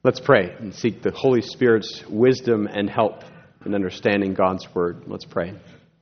Let's pray and seek the Holy Spirit's wisdom and help in understanding God's Word. Let's pray.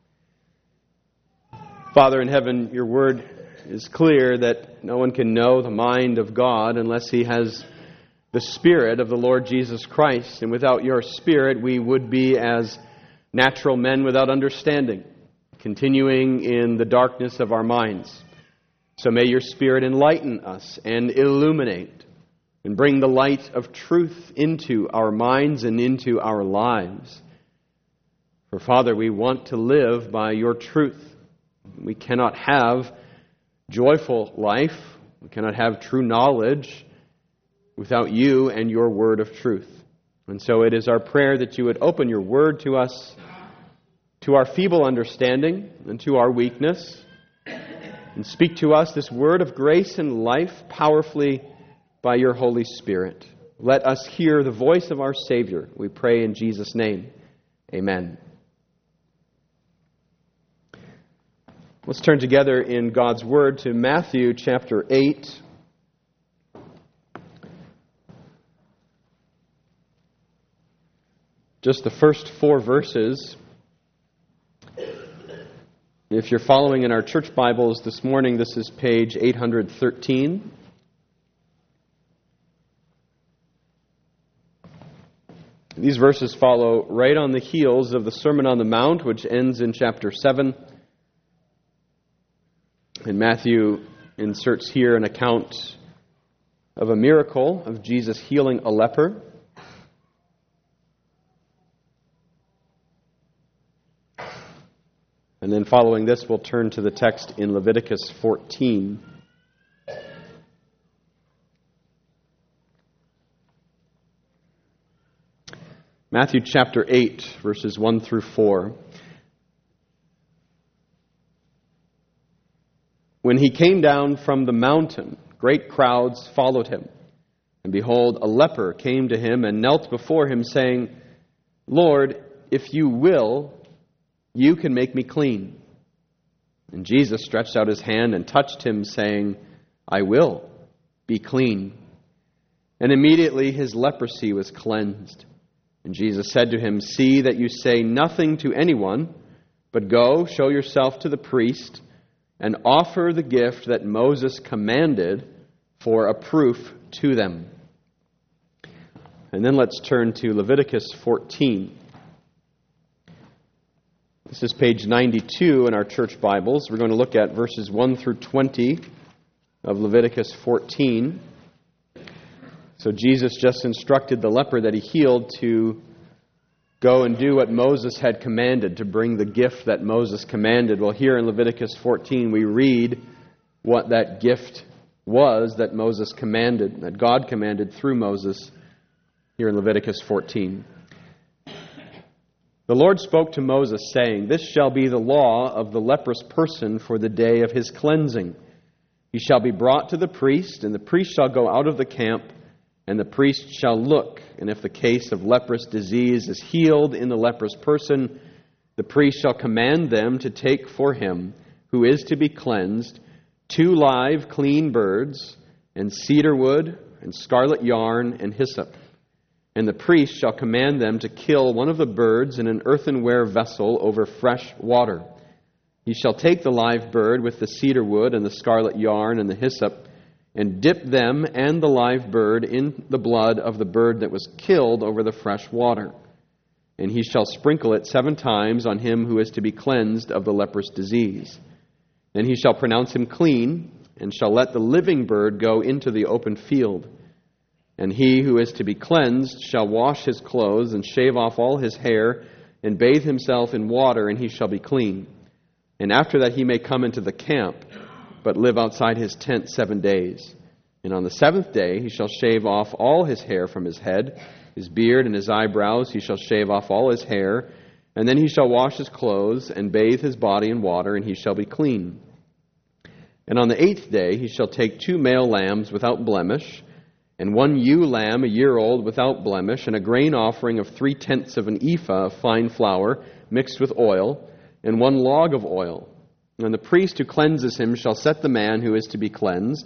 Father in heaven, your Word is clear that no one can know the mind of God unless he has the Spirit of the Lord Jesus Christ. And without your Spirit, we would be as natural men without understanding, continuing in the darkness of our minds. So may your Spirit enlighten us and illuminate and bring the light of truth into our minds and into our lives. For Father, we want to live by your truth. We cannot have joyful life, we cannot have true knowledge without you and your word of truth. And so it is our prayer that you would open your word to us, to our feeble understanding and to our weakness, and speak to us this word of grace and life powerfully by your Holy Spirit. Let us hear the voice of our Savior. We pray in Jesus' name. Amen. Let's turn together in God's Word to Matthew chapter 8. Just the first 4 verses. If you're following in our church Bibles this morning, this is page 813. These verses follow right on the heels of the Sermon on the Mount, which ends in chapter 7. And Matthew inserts here an account of a miracle of Jesus healing a leper. And then following this, we'll turn to the text in Leviticus 14. Matthew chapter 8, verses 1 through 4. When he came down from the mountain, great crowds followed him. And behold, a leper came to him and knelt before him, saying, Lord, if you will, you can make me clean. And Jesus stretched out his hand and touched him, saying, I will, be clean. And immediately his leprosy was cleansed. And Jesus said to him, See that you say nothing to anyone, but go, show yourself to the priest, and offer the gift that Moses commanded for a proof to them. And then let's turn to Leviticus 14. This is page 92 in our church Bibles. We're going to look at verses 1 through 20 of Leviticus 14. So Jesus just instructed the leper that he healed to go and do what Moses had commanded, to bring the gift that Moses commanded. Well, here in Leviticus 14, we read what that gift was that Moses commanded, that God commanded through Moses here in Leviticus 14. The Lord spoke to Moses, saying, This shall be the law of the leprous person for the day of his cleansing. He shall be brought to the priest, and the priest shall go out of the camp, and the priest shall look, and if the case of leprous disease is healed in the leprous person, the priest shall command them to take for him, who is to be cleansed, 2 live clean birds, and cedar wood, and scarlet yarn, and hyssop. And the priest shall command them to kill one of the birds in an earthenware vessel over fresh water. He shall take the live bird with the cedar wood, and the scarlet yarn, and the hyssop, and dip them and the live bird in the blood of the bird that was killed over the fresh water. And he shall sprinkle it 7 times on him who is to be cleansed of the leprous disease. Then he shall pronounce him clean, and shall let the living bird go into the open field. And he who is to be cleansed shall wash his clothes, and shave off all his hair, and bathe himself in water, and he shall be clean. And after that he may come into the camp, but live outside his tent 7 days. And on the 7th day he shall shave off all his hair from his head, his beard and his eyebrows he shall shave off all his hair, and then he shall wash his clothes, and bathe his body in water, and he shall be clean. And on the 8th day he shall take 2 male lambs without blemish, and 1 ewe lamb a year old without blemish, and a grain offering of 3/10 of an ephah of fine flour mixed with oil, and 1 log of oil. And the priest who cleanses him shall set the man who is to be cleansed,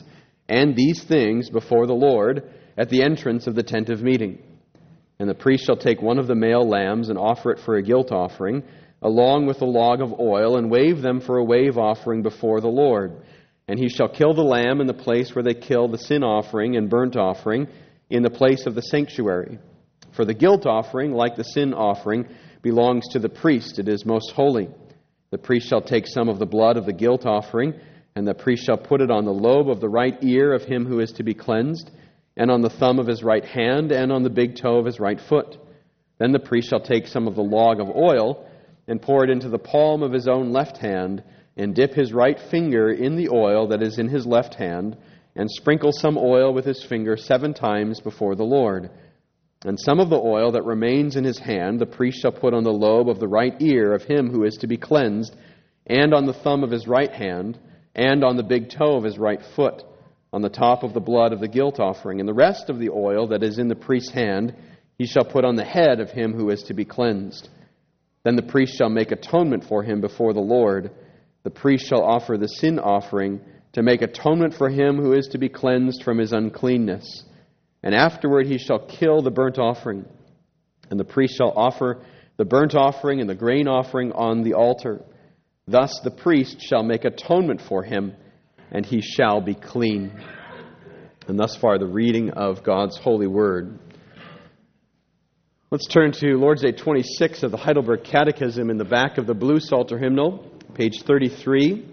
and these things before the Lord at the entrance of the tent of meeting. And the priest shall take one of the male lambs and offer it for a guilt offering, along with a log of oil, and wave them for a wave offering before the Lord. And he shall kill the lamb in the place where they kill the sin offering and burnt offering, in the place of the sanctuary. For the guilt offering, like the sin offering, belongs to the priest. It is most holy. The priest shall take some of the blood of the guilt offering, and the priest shall put it on the lobe of the right ear of him who is to be cleansed, and on the thumb of his right hand, and on the big toe of his right foot. Then the priest shall take some of the log of oil, and pour it into the palm of his own left hand, and dip his right finger in the oil that is in his left hand, and sprinkle some oil with his finger 7 times before the Lord. And some of the oil that remains in his hand the priest shall put on the lobe of the right ear of him who is to be cleansed, and on the thumb of his right hand, and on the big toe of his right foot, on the top of the blood of the guilt offering. And the rest of the oil that is in the priest's hand he shall put on the head of him who is to be cleansed. Then the priest shall make atonement for him before the Lord. The priest shall offer the sin offering to make atonement for him who is to be cleansed from his uncleanness. And afterward he shall kill the burnt offering. And the priest shall offer the burnt offering and the grain offering on the altar. Thus the priest shall make atonement for him, and he shall be clean. And thus far the reading of God's holy word. Let's turn to Lord's Day 26 of the Heidelberg Catechism in the back of the Blue Psalter Hymnal, page 33.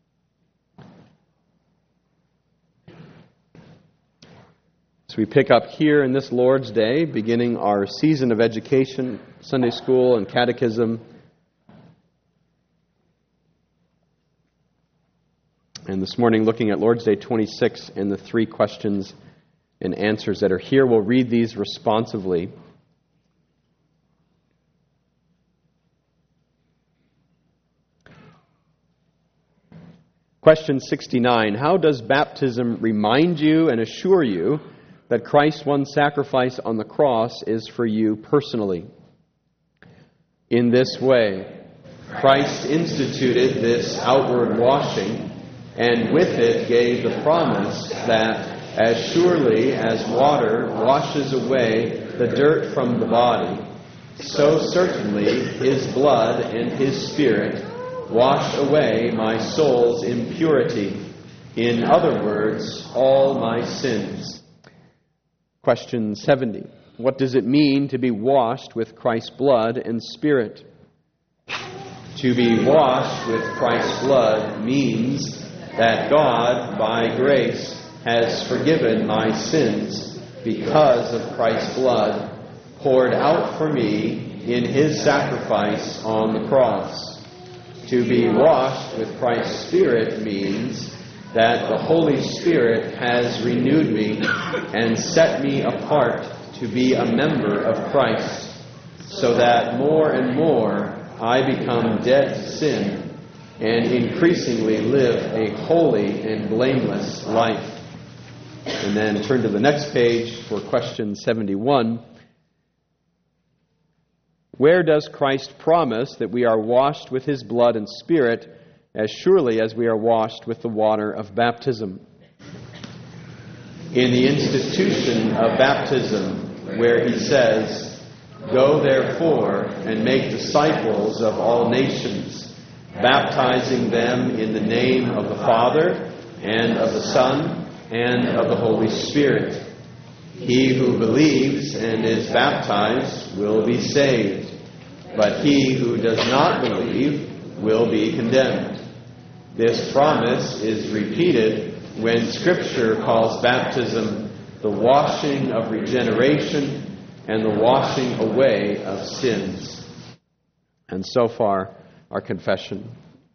So we pick up here in this Lord's Day, beginning our season of education, Sunday school and catechism. And this morning, looking at Lord's Day 26 and the 3 questions and answers that are here. We'll read these responsively. Question 69. How does baptism remind you and assure you that Christ's one sacrifice on the cross is for you personally? In this way, Christ instituted this outward washing, and with it gave the promise that as surely as water washes away the dirt from the body, so certainly His blood and His Spirit wash away my soul's impurity. In other words, all my sins. Question 70. What does it mean to be washed with Christ's blood and Spirit? To be washed with Christ's blood means that God, by grace, has forgiven my sins because of Christ's blood poured out for me in His sacrifice on the cross. To be washed with Christ's Spirit means that the Holy Spirit has renewed me and set me apart to be a member of Christ, so that more and more I become dead to sin and increasingly live a holy and blameless life. And then turn to the next page for question 71. Where does Christ promise that we are washed with His blood and Spirit as surely as we are washed with the water of baptism? In the institution of baptism, where He says, "Go therefore and make disciples of all nations, baptizing them in the name of the Father, and of the Son, and of the Holy Spirit. He who believes and is baptized will be saved, but he who does not believe will be condemned." This promise is repeated when Scripture calls baptism the washing of regeneration and the washing away of sins. And so far, our confession.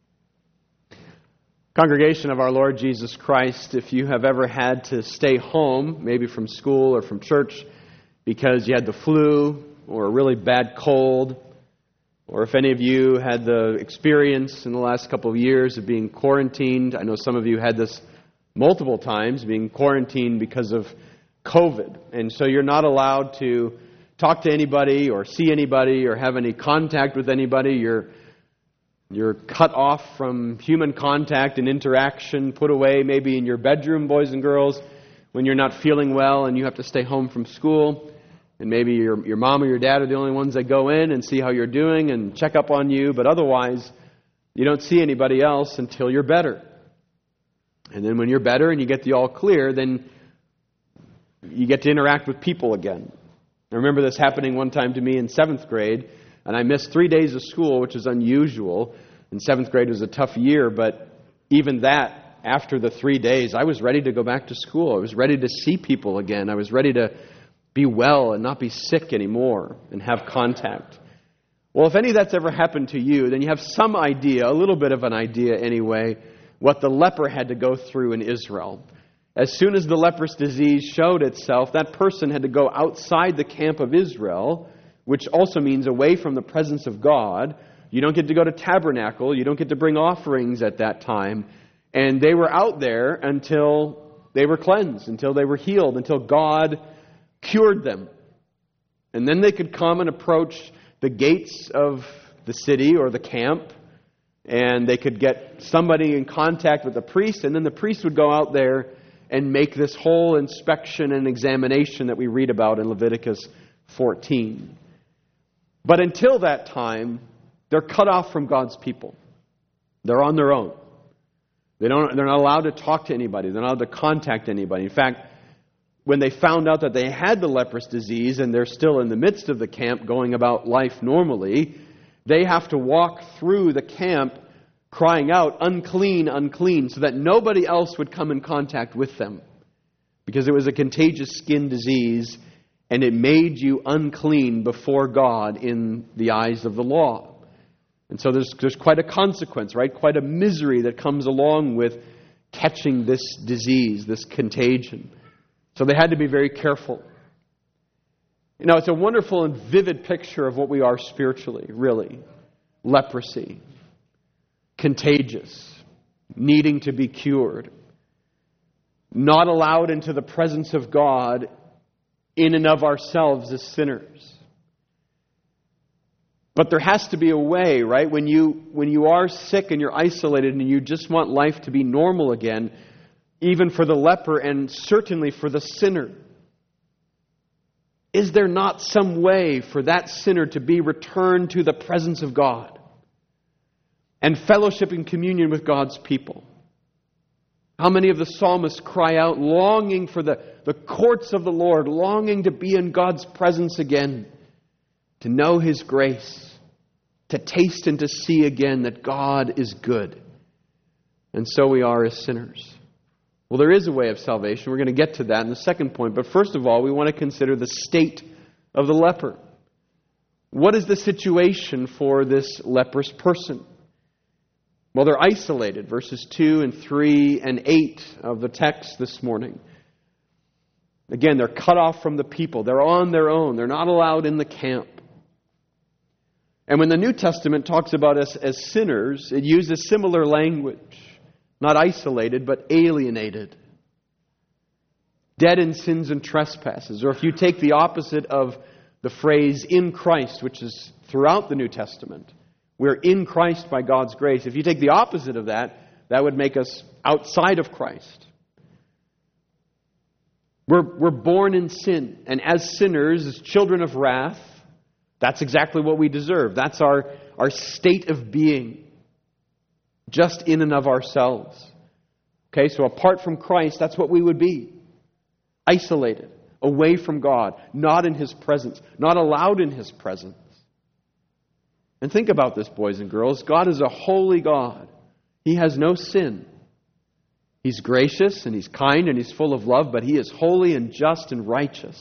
Congregation of our Lord Jesus Christ, if you have ever had to stay home, maybe from school or from church, because you had the flu or a really bad cold, or if any of you had the experience in the last couple of years of being quarantined, I know some of you had this multiple times, being quarantined because of COVID, and so you're not allowed to talk to anybody or see anybody or have any contact with anybody. You're You're cut off from human contact and interaction, put away maybe in your bedroom, boys and girls, when you're not feeling well and you have to stay home from school. And maybe your mom or your dad are the only ones that go in and see how you're doing and check up on you. But otherwise, you don't see anybody else until you're better. And then when you're better and you get the all clear, then you get to interact with people again. I remember this happening one time to me in 7th grade, and I missed 3 days of school, which is unusual. And 7th grade was a tough year, but even that, after the 3 days, I was ready to go back to school. I was ready to see people again. I was ready to be well and not be sick anymore and have contact. Well, if any of that's ever happened to you, then you have some idea, a little bit of an idea anyway, what the leper had to go through in Israel. As soon as the leprous disease showed itself, that person had to go outside the camp of Israel, which also means away from the presence of God. You don't get to go to tabernacle. You don't get to bring offerings at that time. And they were out there until they were cleansed, until they were healed, until God cured them. And then they could come and approach the gates of the city or the camp, and they could get somebody in contact with the priest, and then the priest would go out there and make this whole inspection and examination that we read about in Leviticus 14. But until that time, they're cut off from God's people. They're on their own. They're not allowed to talk to anybody. They're not allowed to contact anybody. In fact, when they found out that they had the leprous disease and they're still in the midst of the camp going about life normally, they have to walk through the camp crying out, "Unclean, unclean," so that nobody else would come in contact with them. Because it was a contagious skin disease and it made you unclean before God in the eyes of the law. And so there's quite a consequence, right? Quite a misery that comes along with catching this disease, this contagion. So they had to be very careful. You know, it's a wonderful and vivid picture of what we are spiritually, really. Leprosy. Contagious. Needing to be cured. Not allowed into the presence of God in and of ourselves as sinners. But there has to be a way, right? When you are sick and you're isolated and you just want life to be normal again, even for the leper and certainly for the sinner, is there not some way for that sinner to be returned to the presence of God and fellowship and communion with God's people? How many of the psalmists cry out, longing for the courts of the Lord, longing to be in God's presence again, to know His grace, to taste and to see again that God is good. And so we are as sinners. Well, there is a way of salvation. We're going to get to that in the second point. But first of all, we want to consider the state of the leper. What is the situation for this leprous person? Well, they're isolated. Verses 2 and 3 and 8 of the text this morning. Again, they're cut off from the people. They're on their own. They're not allowed in the camp. And when the New Testament talks about us as sinners, it uses similar language. Not isolated, but alienated. Dead in sins and trespasses. Or if you take the opposite of the phrase in Christ, which is throughout the New Testament, we're in Christ by God's grace. If you take the opposite of that, that would make us outside of Christ. We're born in sin. And as sinners, as children of wrath, that's exactly what we deserve. That's our state of being. Just in and of ourselves. Okay, so apart from Christ, that's what we would be. Isolated, away from God, not in His presence, not allowed in His presence. And think about this, boys and girls. God is a holy God. He has no sin. He's gracious and He's kind and He's full of love, but He is holy and just and righteous.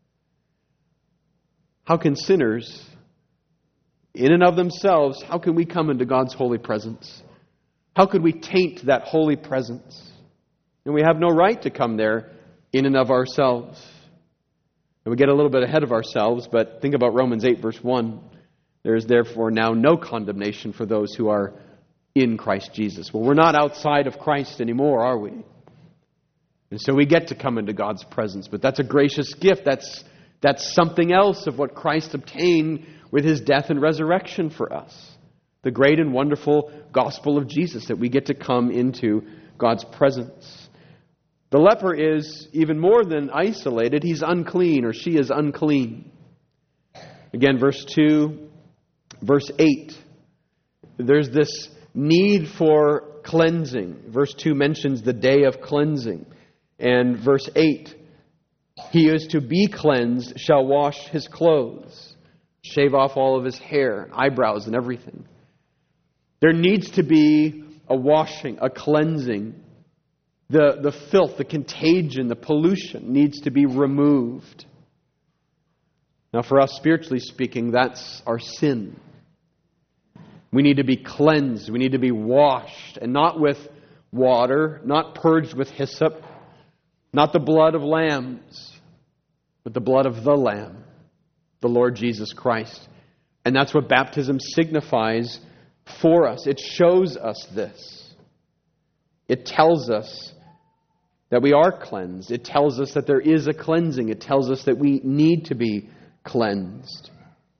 How can sinners, in and of themselves, how can we come into God's holy presence? How could we taint that holy presence? And we have no right to come there in and of ourselves. And we get a little bit ahead of ourselves, but think about Romans 8, verse 1. There is therefore now no condemnation for those who are in Christ Jesus. Well, we're not outside of Christ anymore, are we? And so we get to come into God's presence. But that's a gracious gift. That's something else of what Christ obtained with His death and resurrection for us. The great and wonderful gospel of Jesus, that we get to come into God's presence. The leper is even more than isolated. He's unclean, or she is unclean. Again, verse 2, verse 8. There's this need for cleansing. Verse 2 mentions the day of cleansing. And verse 8, he is to be cleansed, shall wash his clothes, shave off all of his hair, eyebrows, and everything. There needs to be a washing, a cleansing. The filth, the contagion, the pollution needs to be removed. Now, for us, spiritually speaking, that's our sin. We need to be cleansed. We need to be washed, and not with water, not purged with hyssop, not the blood of lambs, but the blood of the Lamb, the Lord Jesus Christ. And that's what baptism signifies for us. It shows us this. It tells us that we are cleansed. It tells us that there is a cleansing. It tells us that we need to be cleansed.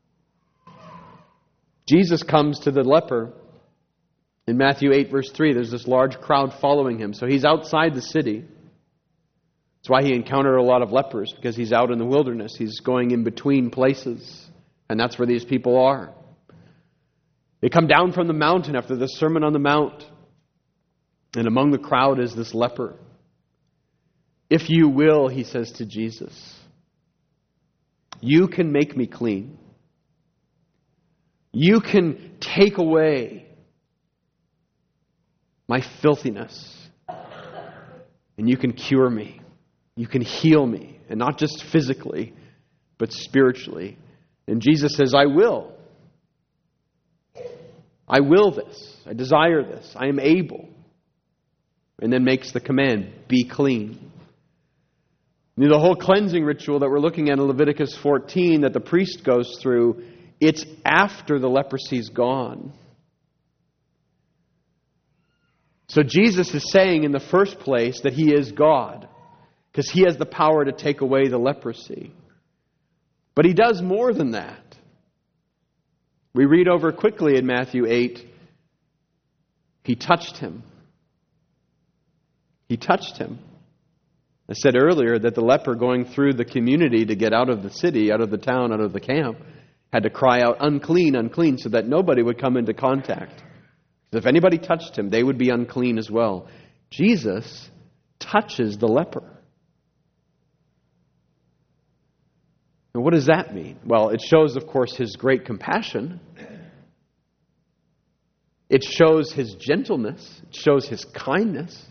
Jesus comes to the leper in Matthew 8, verse 3. There's this large crowd following him. So he's outside the city. That's why he encountered a lot of lepers, because he's out in the wilderness. He's going in between places. And that's where these people are. They come down from the mountain after the Sermon on the Mount. And among the crowd is this leper. If you will, he says to Jesus, you can make me clean. You can take away my filthiness. And you can cure me. You can heal me. And not just physically, but spiritually. And Jesus says, I will. I will this. I desire this. I am able. And then makes the command, be clean. The whole cleansing ritual that we're looking at in Leviticus 14 that the priest goes through, it's after the leprosy's gone. So Jesus is saying in the first place that He is God, because He has the power to take away the leprosy. But He does more than that. We read over quickly in Matthew 8, He touched him. He touched him. I said earlier that the leper going through the community to get out of the city, out of the town, out of the camp, had to cry out, unclean, unclean, so that nobody would come into contact. If anybody touched him, they would be unclean as well. Jesus touches the leper. And what does that mean? Well, it shows, of course, His great compassion. It shows His gentleness. It shows His kindness.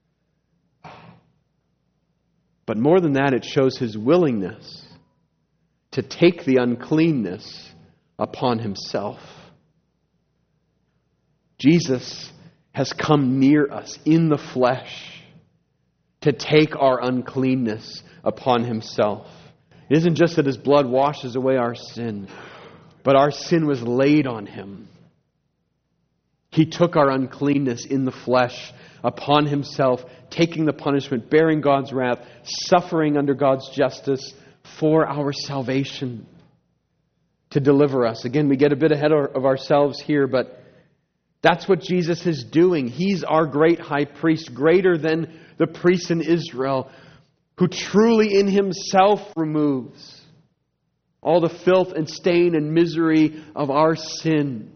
But more than that, it shows His willingness to take the uncleanness upon Himself. Jesus has come near us in the flesh to take our uncleanness upon Himself. It isn't just that His blood washes away our sin, but our sin was laid on Him. He took our uncleanness in the flesh upon Himself, taking the punishment, bearing God's wrath, suffering under God's justice for our salvation, to deliver us. Again, we get a bit ahead of ourselves here, but that's what Jesus is doing. He's our great high priest, greater than the priests in Israel, who truly in Himself removes all the filth and stain and misery of our sin.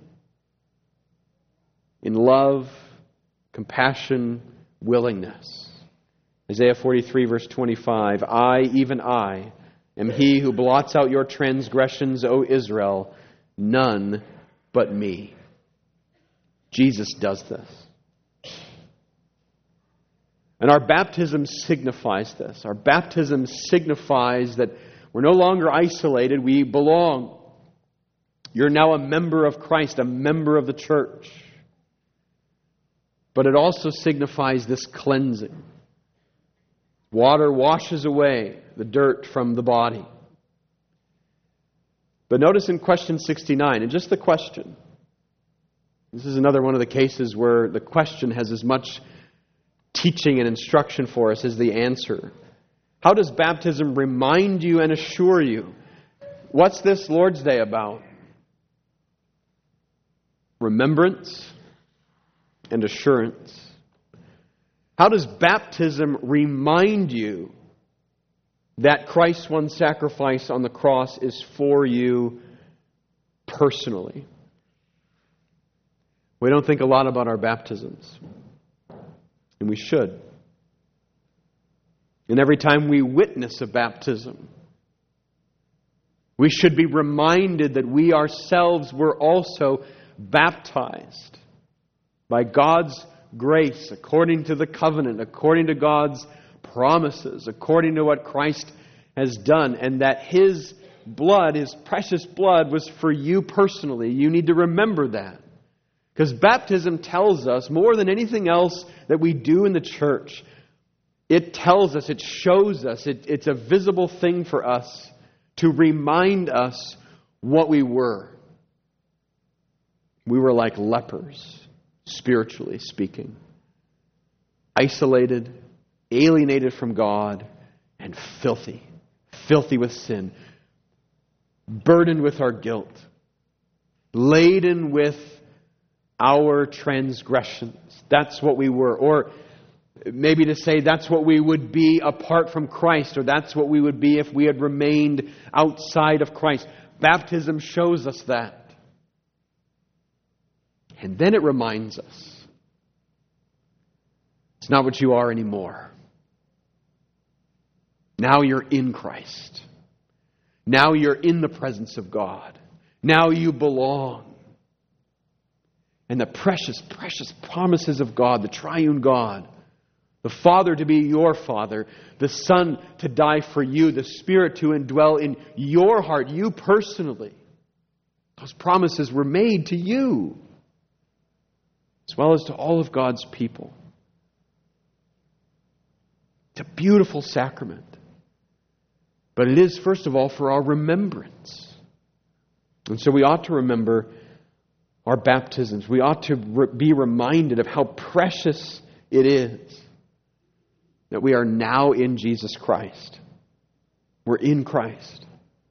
In love, compassion, willingness. Isaiah 43 verse 25, I, even I, am He who blots out your transgressions, O Israel, none but me. Jesus does this. And our baptism signifies this. Our baptism signifies that we're no longer isolated, we belong. You're now a member of Christ, a member of the church. But it also signifies this cleansing. Water washes away the dirt from the body. But notice in question 69, and just the question, this is another one of the cases where the question has as much teaching and instruction for us as the answer. How does baptism remind you and assure you? What's this Lord's Day about? remembrance, and assurance. How does baptism remind you that Christ's one sacrifice on the cross is for you personally? We don't think a lot about our baptisms, and we should. And every time we witness a baptism, we should be reminded that we ourselves were also baptized by God's grace, according to the covenant, according to God's promises, according to what Christ has done, and that His blood, His precious blood, was for you personally. You need to remember that. Because baptism tells us, more than anything else that we do in the church, it tells us, it shows us, it's a visible thing for us to remind us what we were. We were like lepers, spiritually speaking. Isolated, alienated from God, and filthy. Filthy with sin. Burdened with our guilt. Laden with our transgressions. That's what we were. Or maybe to say that's what we would be apart from Christ, or that's what we would be if we had remained outside of Christ. Baptism shows us that. And then it reminds us, it's not what you are anymore. Now you're in Christ. Now you're in the presence of God. Now you belong. And the precious, precious promises of God, the triune God, the Father to be your Father, the Son to die for you, the Spirit to indwell in your heart, you personally. Those promises were made to you, as well as to all of God's people. It's a beautiful sacrament. But it is, first of all, for our remembrance. And so we ought to remember our baptisms. We ought to be reminded of how precious it is that we are now in Jesus Christ. We're in Christ.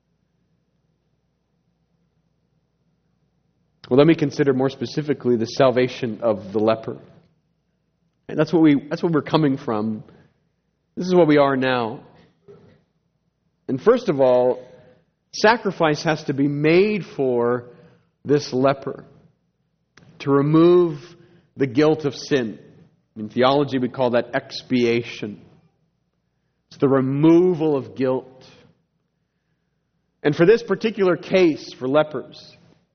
Well, let me consider more specifically the salvation of the leper. And that's what we're coming from. This is what we are now. And first of all, sacrifice has to be made for this leper to remove the guilt of sin. In theology, we call that expiation. It's the removal of guilt. And for this particular case, for lepers,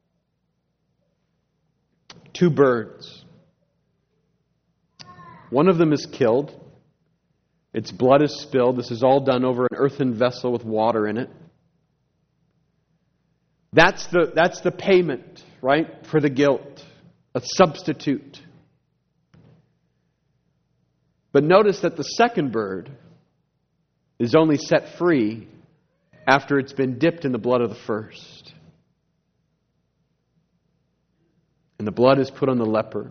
2 birds. One of them is killed. Its blood is spilled. This is all done over an earthen vessel with water in it. That's the payment, right, for the guilt. A substitute. But notice that the second bird is only set free after it's been dipped in the blood of the first. And the blood is put on the leper.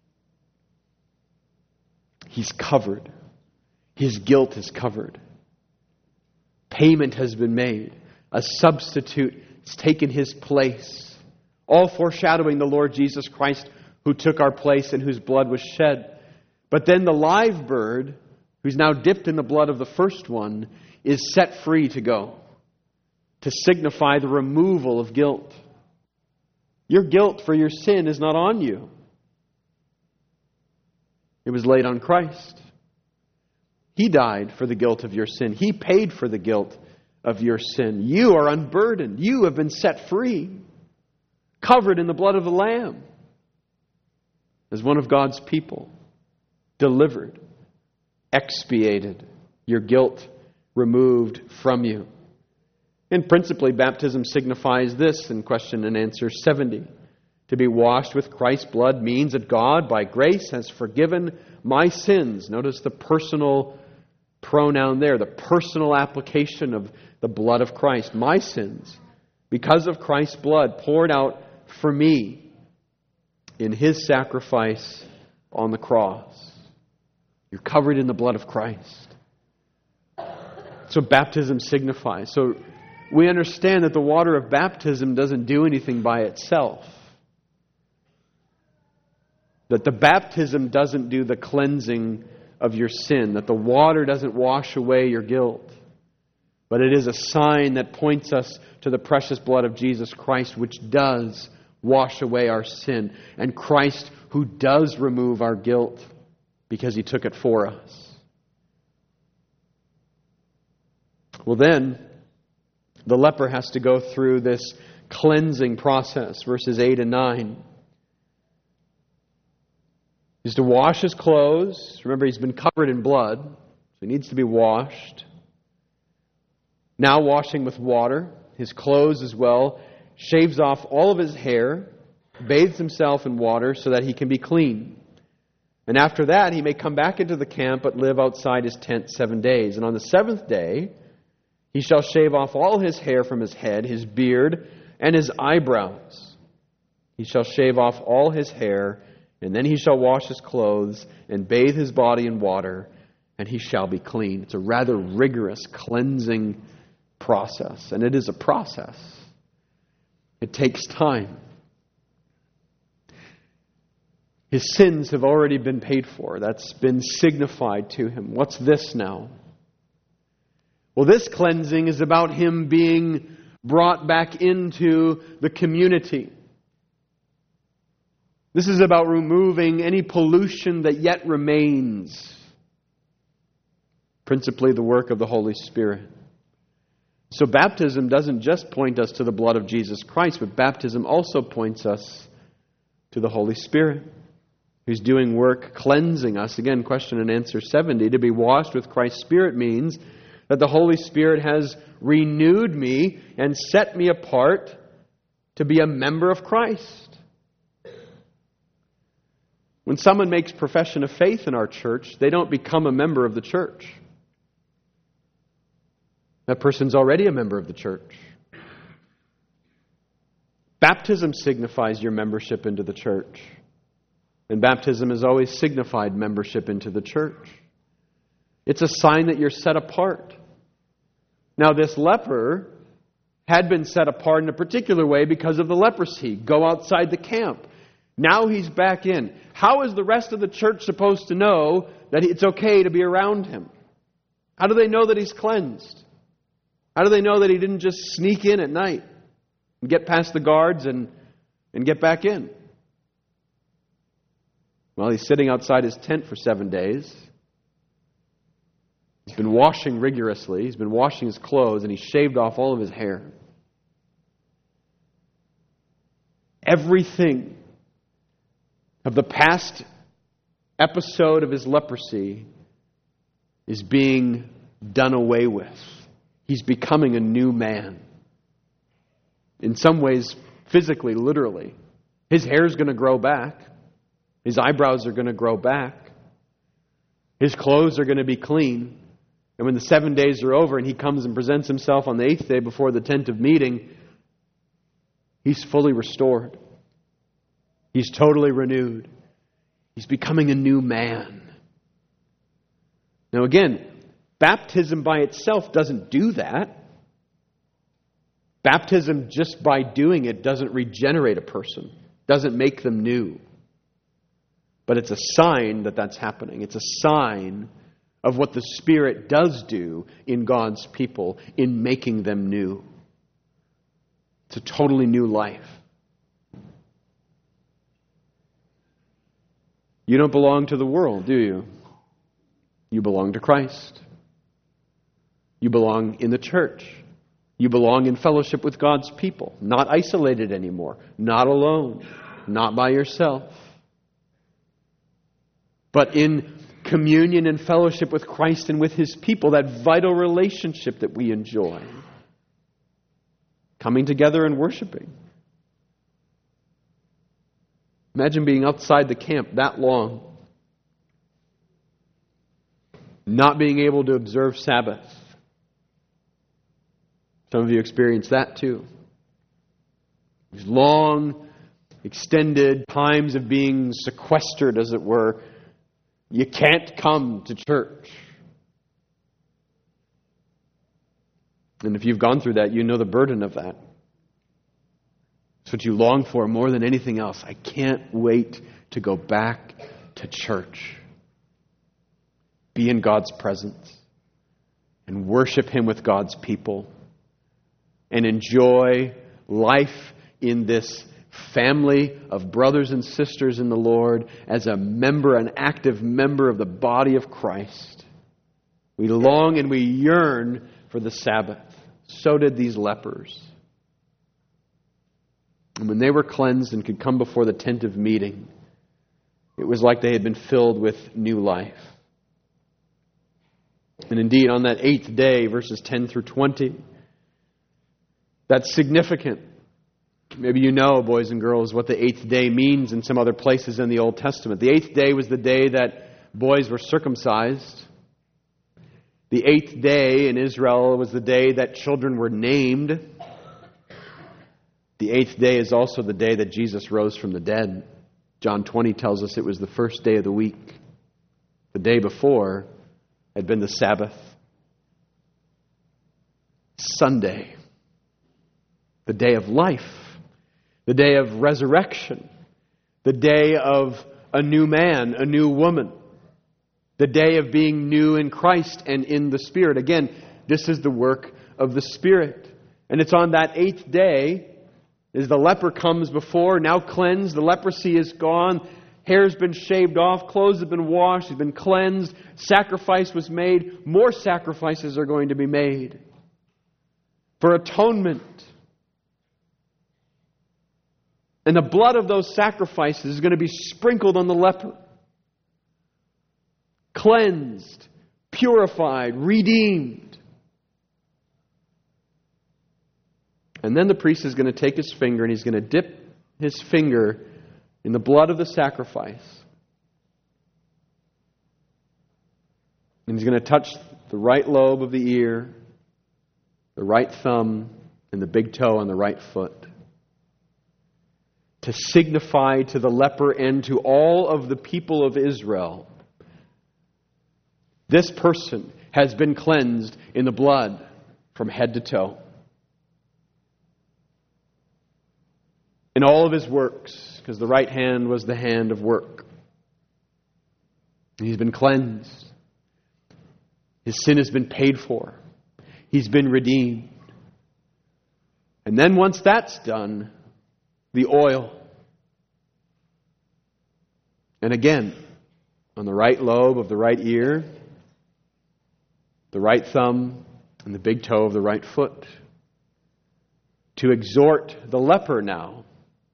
He's covered. His guilt is covered. Payment has been made. A substitute has taken his place. All foreshadowing the Lord Jesus Christ, who took our place and whose blood was shed. But then the live bird, who's now dipped in the blood of the first one, is set free to go, to signify the removal of guilt. Your guilt for your sin is not on you. It was laid on Christ. He died for the guilt of your sin. He paid for the guilt of your sin. You are unburdened. You have been set free, covered in the blood of the Lamb, as one of God's people, delivered, expiated, your guilt removed from you. And principally, baptism signifies this in question and answer 70. To be washed with Christ's blood means that God, by grace, has forgiven my sins. Notice the personal pronoun there, the personal application of the blood of Christ. My sins, because of Christ's blood poured out for me in His sacrifice on the cross. You're covered in the blood of Christ. That's what baptism signifies. So we understand that the water of baptism doesn't do anything by itself. That the baptism doesn't do the cleansing of your sin, that the water doesn't wash away your guilt, but it is a sign that points us to the precious blood of Jesus Christ, which does wash away our sin, and Christ who does remove our guilt because He took it for us. Well, then, the leper has to go through this cleansing process, verses 8 and 9. He's to wash his clothes. Remember, he's been covered in blood, so he needs to be washed. Now washing with water, his clothes as well, shaves off all of his hair, bathes himself in water so that he can be clean. And after that, he may come back into the camp, but live outside his tent 7 days. And on the seventh day, he shall shave off all his hair from his head, his beard, and his eyebrows. He shall shave off all his hair, and then he shall wash his clothes and bathe his body in water, and he shall be clean. It's a rather rigorous cleansing process, and it is a process. It takes time. His sins have already been paid for. That's been signified to him. What's this now? Well, this cleansing is about him being brought back into the community. This is about removing any pollution that yet remains. Principally the work of the Holy Spirit. So baptism doesn't just point us to the blood of Jesus Christ, but baptism also points us to the Holy Spirit, who's doing work cleansing us. Again, question and answer 70. To be washed with Christ's Spirit means that the Holy Spirit has renewed me and set me apart to be a member of Christ. When someone makes profession of faith in our church, they don't become a member of the church. That person's already a member of the church. Baptism signifies your membership into the church. And baptism has always signified membership into the church. It's a sign that you're set apart. Now, this leper had been set apart in a particular way because of the leprosy. Go outside the camp. Now he's back in. How is the rest of the church supposed to know that it's okay to be around him? How do they know that he's cleansed? How do they know that he didn't just sneak in at night and get past the guards and get back in? Well, he's sitting outside his tent for 7 days. He's been washing rigorously. He's been washing his clothes, and he shaved off all of his hair. Everything of the past episode of his leprosy is being done away with. He's becoming a new man. In some ways, physically, literally. His hair is going to grow back. His eyebrows are going to grow back. His clothes are going to be clean. And when the 7 days are over and he comes and presents himself on the 8th day before the tent of meeting, he's fully restored. He's totally renewed. He's becoming a new man. Now again, baptism by itself doesn't do that. Baptism just by doing it doesn't regenerate a person, doesn't make them new. But it's a sign that that's happening. It's a sign of what the Spirit does do in God's people in making them new. It's a totally new life. You don't belong to the world, do you? You belong to Christ. You belong in the church. You belong in fellowship with God's people. Not isolated anymore. Not alone. Not by yourself. But in communion and fellowship with Christ and with His people. That vital relationship that we enjoy. Coming together and worshiping. Imagine being outside the camp that long. Not being able to observe Sabbath. Some of you experience that too. These long, extended times of being sequestered, as it were. You can't come to church. And if you've gone through that, you know the burden of that. It's what you long for more than anything else. I can't wait to go back to church. Be in God's presence and worship Him with God's people and enjoy life in this family of brothers and sisters in the Lord as a member, an active member of the body of Christ. We long and we yearn for the Sabbath. So did these lepers. And when they were cleansed and could come before the tent of meeting, it was like they had been filled with new life. And indeed, on that 8th day, verses 10 through 20, that's significant. Maybe you know, boys and girls, what the 8th day means in some other places in the Old Testament. The 8th day was the day that boys were circumcised. The 8th day in Israel was the day that children were named. The 8th day is also the day that Jesus rose from the dead. John 20 tells us it was the first day of the week. The day before had been the Sabbath. Sunday, the day of life, the day of resurrection, the day of a new man, a new woman, the day of being new in Christ and in the Spirit. Again, this is the work of the Spirit. And it's on that 8th day, as the leper comes before, now cleansed, the leprosy is gone, hair's been shaved off, clothes have been washed, he's been cleansed, sacrifice was made, more sacrifices are going to be made for atonement. And the blood of those sacrifices is going to be sprinkled on the leper. Cleansed, purified, redeemed. And then the priest is going to take his finger and he's going to dip his finger in the blood of the sacrifice. And he's going to touch the right lobe of the ear, the right thumb, and the big toe on the right foot, to signify to the leper and to all of the people of Israel, this person has been cleansed in the blood from head to toe. In all of his works, because the right hand was the hand of work. And he's been cleansed. His sin has been paid for. He's been redeemed. And then once that's done, the oil. And again, on the right lobe of the right ear, the right thumb, and the big toe of the right foot, to exhort the leper now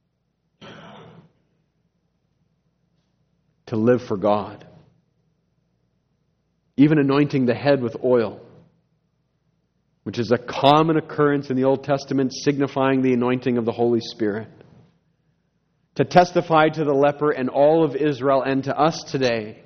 to live for God. Even anointing the head with oil, which is a common occurrence in the Old Testament, signifying the anointing of the Holy Spirit. To testify to the leper and all of Israel and to us today,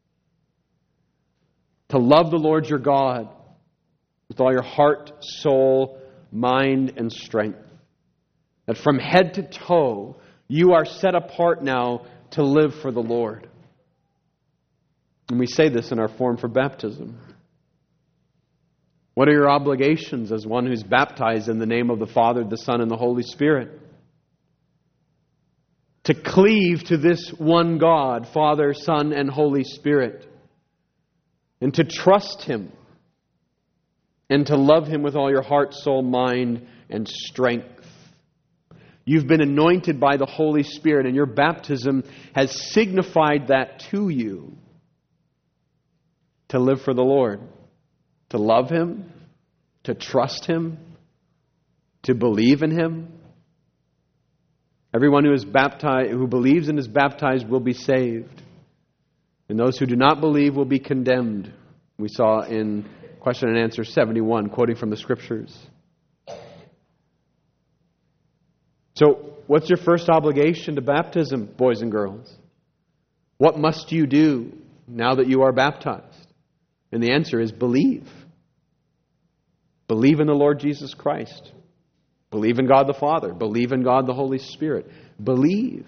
to love the Lord your God with all your heart, soul, mind, and strength. That from head to toe, you are set apart now to live for the Lord. And we say this in our form for baptism. What are your obligations as one who's baptized in the name of the Father, the Son, and the Holy Spirit? To cleave to this one God, Father, Son, and Holy Spirit. And to trust Him. And to love Him with all your heart, soul, mind, and strength. You've been anointed by the Holy Spirit, and your baptism has signified that to you. To live for the Lord. To love Him. To trust Him. To believe in Him. Everyone who is baptized, who believes and is baptized will be saved. And those who do not believe will be condemned. We saw in question and answer 71, quoting from the Scriptures. So, what's your first obligation to baptism, boys and girls? What must you do now that you are baptized? And the answer is believe. Believe in the Lord Jesus Christ. Believe in God the Father. Believe in God the Holy Spirit. Believe.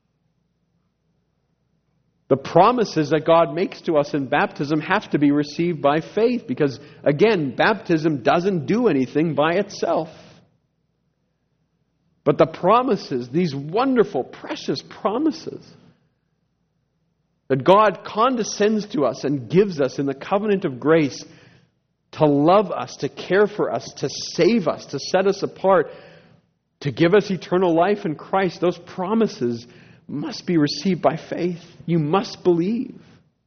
The promises that God makes to us in baptism have to be received by faith because, again, baptism doesn't do anything by itself. But the promises, these wonderful, precious promises that God condescends to us and gives us in the covenant of grace to love us, to care for us, to save us, to set us apart, to give us eternal life in Christ, those promises must be received by faith. You must believe.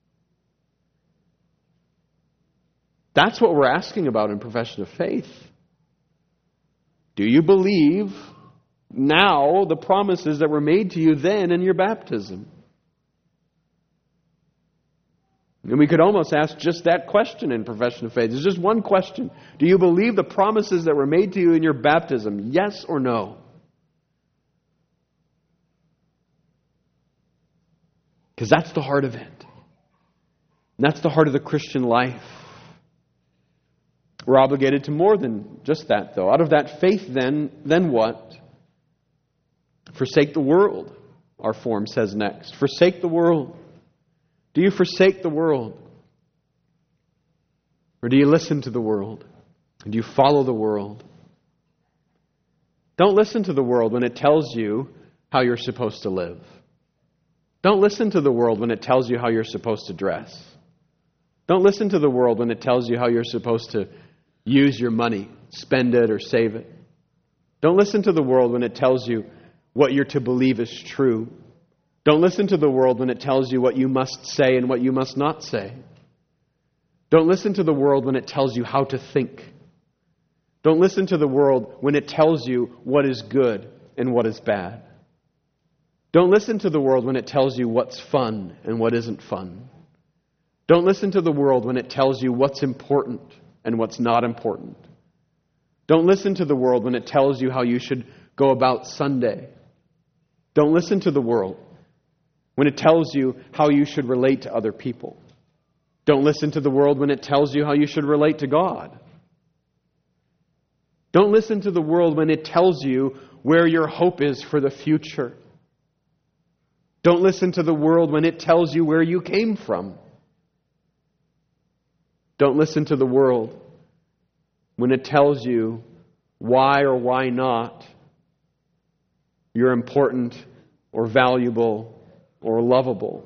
That's what we're asking about in profession of faith. Do you believe now the promises that were made to you then in your baptism? And we could almost ask just that question in profession of faith. It's just one question. Do you believe the promises that were made to you in your baptism? Yes or no? Because that's the heart of it. And that's the heart of the Christian life. We're obligated to more than just that, though. Out of that faith, then what? Forsake the world, our form says next. Forsake the world. Do you forsake the world? Or do you listen to the world? Do you follow the world? Don't listen to the world when it tells you how you're supposed to live. Don't listen to the world when it tells you how you're supposed to dress. Don't listen to the world when it tells you how you're supposed to use your money, spend it or save it. Don't listen to the world when it tells you what you're to believe is true. Don't listen to the world when it tells you what you must say and what you must not say. Don't listen to the world when it tells you how to think. Don't listen to the world when it tells you what is good and what is bad. Don't listen to the world when it tells you what's fun and what isn't fun. Don't listen to the world when it tells you what's important and what's not important. Don't listen to the world when it tells you how you should go about Sunday. Don't listen to the world when it tells you how you should relate to other people. Don't listen to the world when it tells you how you should relate to God. Don't listen to the world when it tells you where your hope is for the future. Don't listen to the world when it tells you where you came from. Don't listen to the world when it tells you why or why not you're important or valuable or lovable.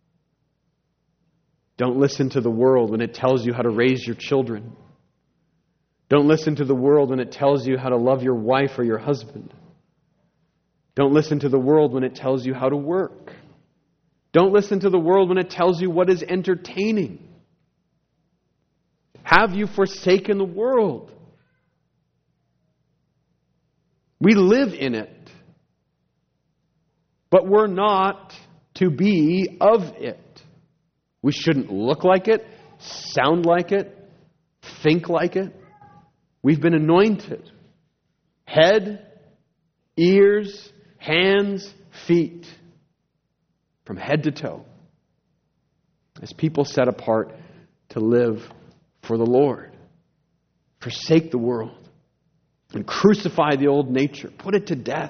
Don't listen to the world when it tells you how to raise your children. Don't listen to the world when it tells you how to love your wife or your husband. Don't listen to the world when it tells you how to work. Don't listen to the world when it tells you what is entertaining. Have you forsaken the world? We live in it, but we're not to be of it. We shouldn't look like it, sound like it, think like it. We've been anointed. Head, ears, hands, feet. From head to toe. As people set apart to live for the Lord. Forsake the world. And crucify the old nature. Put it to death.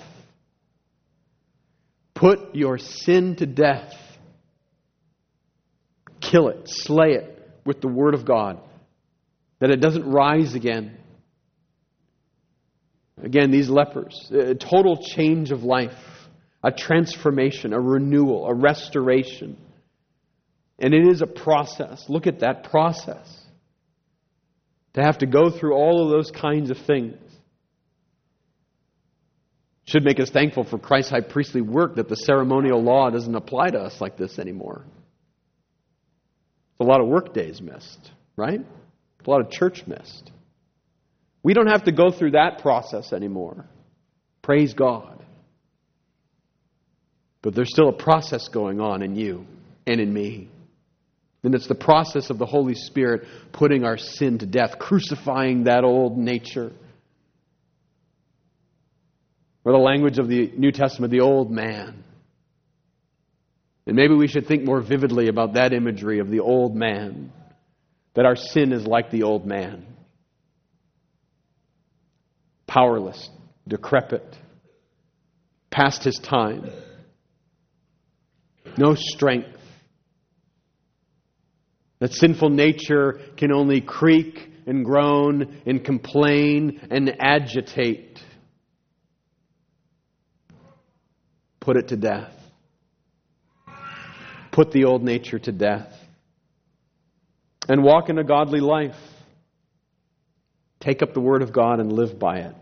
Put your sin to death. Kill it. Slay it with the Word of God. That it doesn't rise again. Again, these lepers. A total change of life. A transformation. A renewal. A restoration. And it is a process. Look at that process. To have to go through all of those kinds of things. Should make us thankful for Christ's high priestly work that the ceremonial law doesn't apply to us like this anymore. It's a lot of work days missed, right? A lot of church missed. We don't have to go through that process anymore. Praise God. But there's still a process going on in you and in me. And it's the process of the Holy Spirit putting our sin to death, crucifying that old nature. Or the language of the New Testament, the old man. And maybe we should think more vividly about that imagery of the old man. That our sin is like the old man. Powerless, decrepit, past his time. No strength. That sinful nature can only creak and groan and complain and agitate. Put it to death. Put the old nature to death. And walk in a godly life. Take up the Word of God and live by it.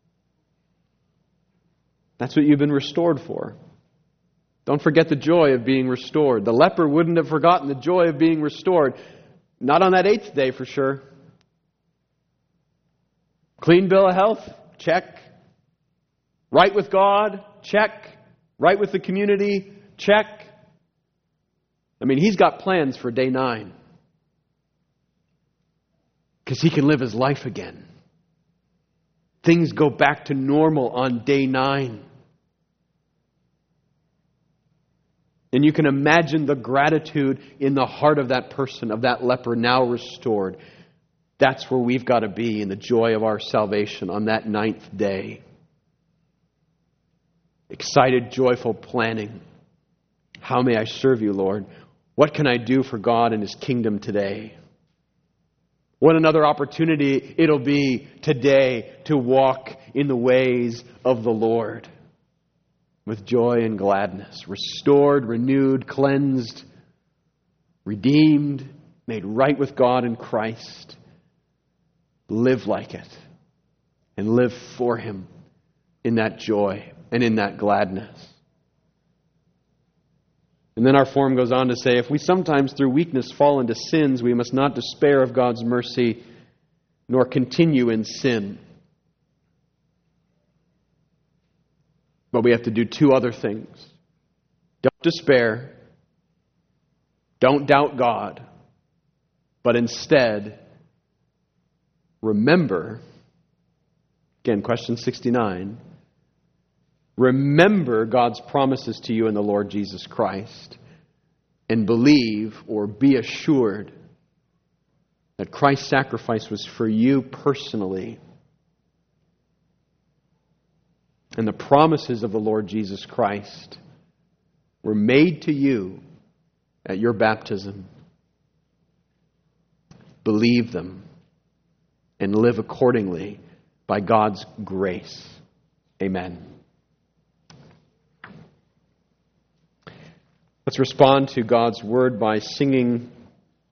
That's what you've been restored for. Don't forget the joy of being restored. The leper wouldn't have forgotten the joy of being restored. Not on that 8th day for sure. Clean bill of health? Check. Right with God? Check. Right with the community? Check. I mean, he's got plans for day 9. Because he can live his life again. Things go back to normal on day 9. And you can imagine the gratitude in the heart of that person, of that leper now restored. That's where we've got to be in the joy of our salvation on that 9th day. Excited, joyful planning. How may I serve you, Lord? What can I do for God and His kingdom today? What another opportunity it'll be today to walk in the ways of the Lord with joy and gladness, restored, renewed, cleansed, redeemed, made right with God in Christ. Live like it and live for Him in that joy and in that gladness. And then our form goes on to say, if we sometimes through weakness fall into sins, we must not despair of God's mercy, nor continue in sin. But we have to do 2 other things. Don't despair. Don't doubt God. But instead, remember, again, question 69, remember God's promises to you in the Lord Jesus Christ and believe or be assured that Christ's sacrifice was for you personally. And the promises of the Lord Jesus Christ were made to you at your baptism. Believe them and live accordingly by God's grace. Amen. Let's respond to God's word by singing